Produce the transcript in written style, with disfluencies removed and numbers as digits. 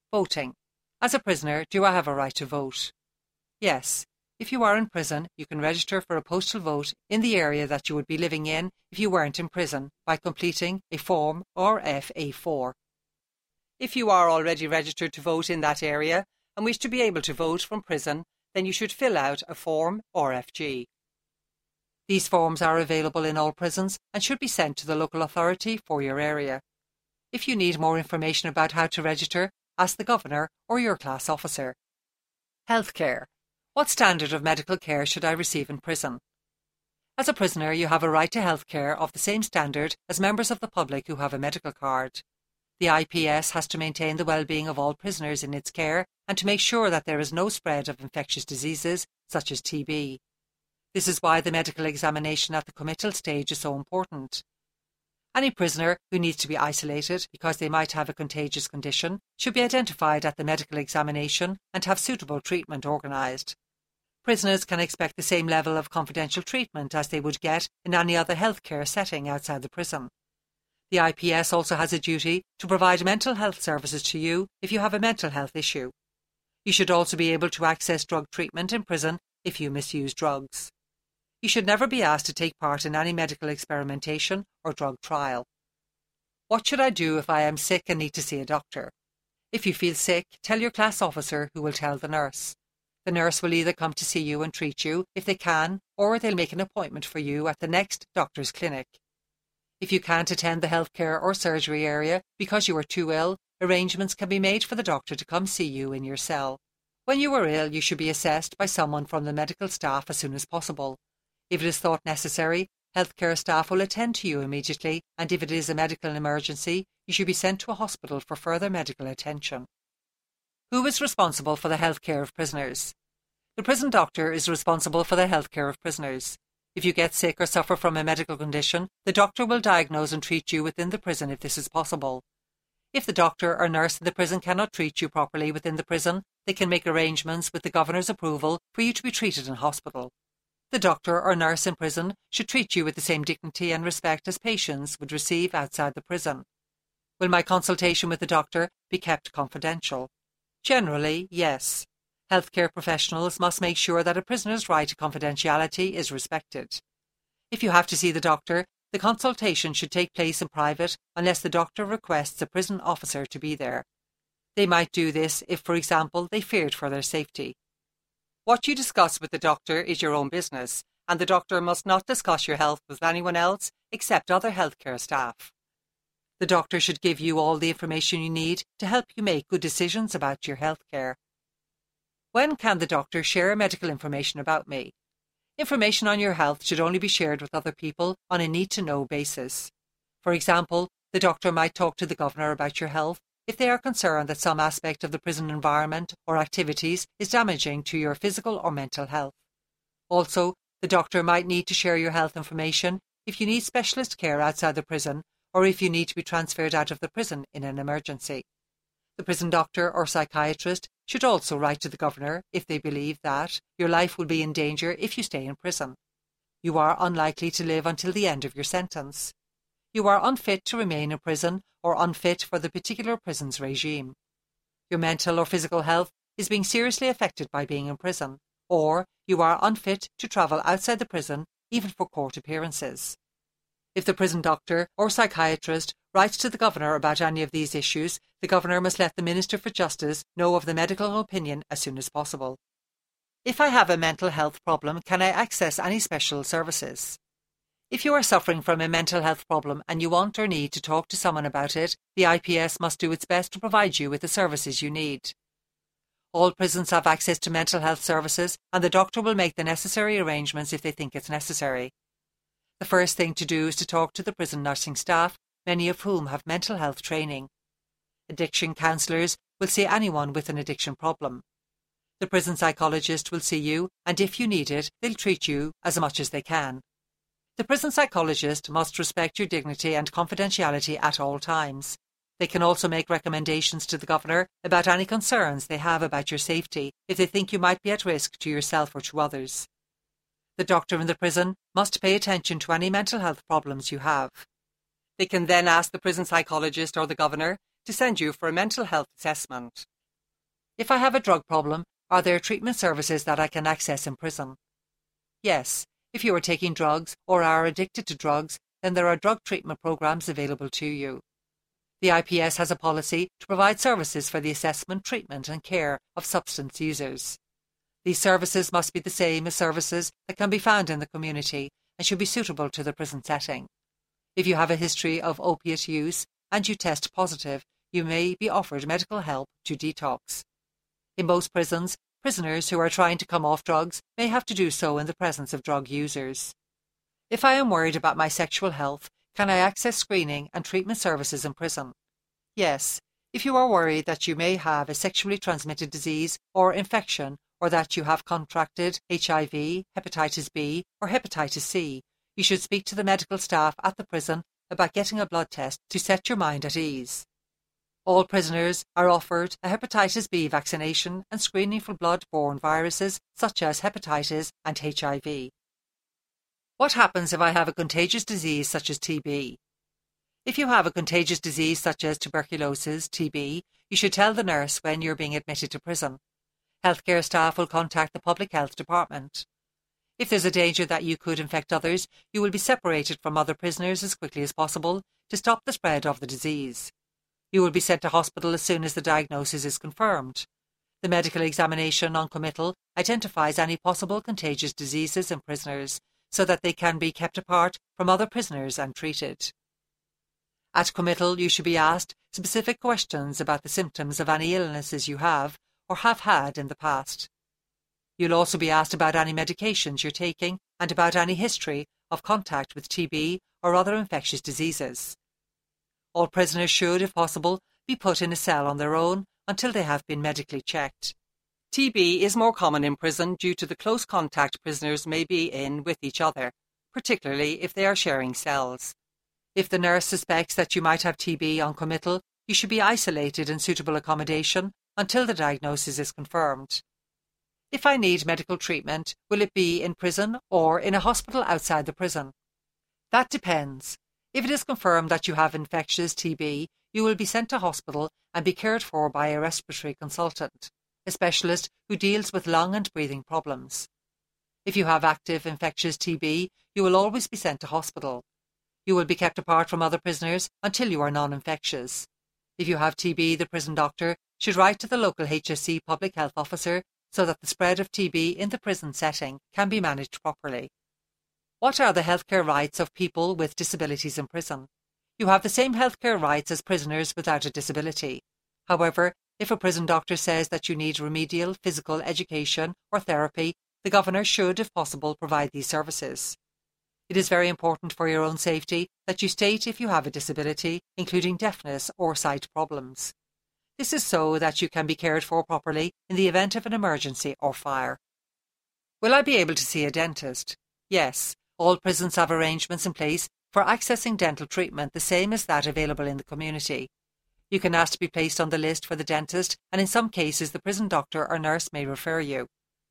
Voting. As a prisoner, do I have a right to vote? Yes. If you are in prison, you can register for a postal vote in the area that you would be living in if you weren't in prison by completing a Form RFA4. If you are already registered to vote in that area and wish to be able to vote from prison, then you should fill out a Form RFG. These forms are available in all prisons and should be sent to the local authority for your area. If you need more information about how to register, ask the Governor or your class officer. Healthcare. What standard of medical care should I receive in prison? As a prisoner, you have a right to healthcare of the same standard as members of the public who have a medical card. The IPS has to maintain the well-being of all prisoners in its care and to make sure that there is no spread of infectious diseases such as TB. This is why the medical examination at the committal stage is so important. Any prisoner who needs to be isolated because they might have a contagious condition should be identified at the medical examination and have suitable treatment organised. Prisoners can expect the same level of confidential treatment as they would get in any other healthcare setting outside the prison. The IPS also has a duty to provide mental health services to you if you have a mental health issue. You should also be able to access drug treatment in prison if you misuse drugs. You should never be asked to take part in any medical experimentation or drug trial. What should I do if I am sick and need to see a doctor? If you feel sick, tell your class officer, who will tell the nurse. The nurse will either come to see you and treat you if they can, or they'll make an appointment for you at the next doctor's clinic. If you can't attend the healthcare or surgery area because you are too ill, arrangements can be made for the doctor to come see you in your cell. When you are ill, you should be assessed by someone from the medical staff as soon as possible. If it is thought necessary, healthcare staff will attend to you immediately, and if it is a medical emergency, you should be sent to a hospital for further medical attention. Who is responsible for the healthcare of prisoners? The prison doctor is responsible for the healthcare of prisoners. If you get sick or suffer from a medical condition, the doctor will diagnose and treat you within the prison if this is possible. If the doctor or nurse in the prison cannot treat you properly within the prison, they can make arrangements with the Governor's approval for you to be treated in hospital. The doctor or nurse in prison should treat you with the same dignity and respect as patients would receive outside the prison. Will my consultation with the doctor be kept confidential? Generally, yes. Healthcare professionals must make sure that a prisoner's right to confidentiality is respected. If you have to see the doctor, the consultation should take place in private unless the doctor requests a prison officer to be there. They might do this if, for example, they feared for their safety. What you discuss with the doctor is your own business, and the doctor must not discuss your health with anyone else except other healthcare staff. The doctor should give you all the information you need to help you make good decisions about your healthcare. When can the doctor share medical information about me? Information on your health should only be shared with other people on a need-to-know basis. For example, the doctor might talk to the Governor about your health if they are concerned that some aspect of the prison environment or activities is damaging to your physical or mental health. Also, the doctor might need to share your health information if you need specialist care outside the prison or if you need to be transferred out of the prison in an emergency. The prison doctor or psychiatrist should also write to the Governor if they believe that your life will be in danger if you stay in prison. You are unlikely to live until the end of your sentence. You are unfit to remain in prison or unfit for the particular prison's regime. Your mental or physical health is being seriously affected by being in prison, or you are unfit to travel outside the prison, even for court appearances. If the prison doctor or psychiatrist writes to the Governor about any of these issues, the Governor must let the Minister for Justice know of the medical opinion as soon as possible. If I have a mental health problem, can I access any special services? If you are suffering from a mental health problem and you want or need to talk to someone about it, the IPS must do its best to provide you with the services you need. All prisons have access to mental health services, and the doctor will make the necessary arrangements if they think it's necessary. The first thing to do is to talk to the prison nursing staff, many of whom have mental health training. Addiction counsellors will see anyone with an addiction problem. The prison psychologist will see you, and if you need it, they'll treat you as much as they can. The prison psychologist must respect your dignity and confidentiality at all times. They can also make recommendations to the Governor about any concerns they have about your safety if they think you might be at risk to yourself or to others. The doctor in the prison must pay attention to any mental health problems you have. They can then ask the prison psychologist or the Governor to send you for a mental health assessment. If I have a drug problem, are there treatment services that I can access in prison? Yes. If you are taking drugs or are addicted to drugs, then there are drug treatment programs available to you. The IPS has a policy to provide services for the assessment, treatment and care of substance users. These services must be the same as services that can be found in the community and should be suitable to the prison setting. If you have a history of opiate use and you test positive, you may be offered medical help to detox. In most prisons, prisoners who are trying to come off drugs may have to do so in the presence of drug users. If I am worried about my sexual health, can I access screening and treatment services in prison? Yes. If you are worried that you may have a sexually transmitted disease or infection, or that you have contracted HIV, hepatitis B, or hepatitis C, you should speak to the medical staff at the prison about getting a blood test to set your mind at ease. All prisoners are offered a hepatitis B vaccination and screening for blood-borne viruses such as hepatitis and HIV. What happens if I have a contagious disease such as TB? If you have a contagious disease such as tuberculosis, TB, you should tell the nurse when you're being admitted to prison. Healthcare staff will contact the public health department. If there's a danger that you could infect others, you will be separated from other prisoners as quickly as possible to stop the spread of the disease. You will be sent to hospital as soon as the diagnosis is confirmed. The medical examination on committal identifies any possible contagious diseases in prisoners so that they can be kept apart from other prisoners and treated. At committal, you should be asked specific questions about the symptoms of any illnesses you have or have had in the past. You'll also be asked about any medications you're taking and about any history of contact with TB or other infectious diseases. All prisoners should, if possible, be put in a cell on their own until they have been medically checked. TB is more common in prison due to the close contact prisoners may be in with each other, particularly if they are sharing cells. If the nurse suspects that you might have TB on committal, you should be isolated in suitable accommodation until the diagnosis is confirmed. If I need medical treatment, will it be in prison or in a hospital outside the prison? That depends. If it is confirmed that you have infectious TB, you will be sent to hospital and be cared for by a respiratory consultant, a specialist who deals with lung and breathing problems. If you have active infectious TB, you will always be sent to hospital. You will be kept apart from other prisoners until you are non-infectious. If you have TB, the prison doctor should write to the local HSC public health officer so that the spread of TB in the prison setting can be managed properly. What are the healthcare rights of people with disabilities in prison? You have the same healthcare rights as prisoners without a disability. However, if a prison doctor says that you need remedial physical education or therapy, the governor should, if possible, provide these services. It is very important for your own safety that you state if you have a disability, including deafness or sight problems. This is so that you can be cared for properly in the event of an emergency or fire. Will I be able to see a dentist? Yes. All prisons have arrangements in place for accessing dental treatment the same as that available in the community. You can ask to be placed on the list for the dentist, and in some cases the prison doctor or nurse may refer you.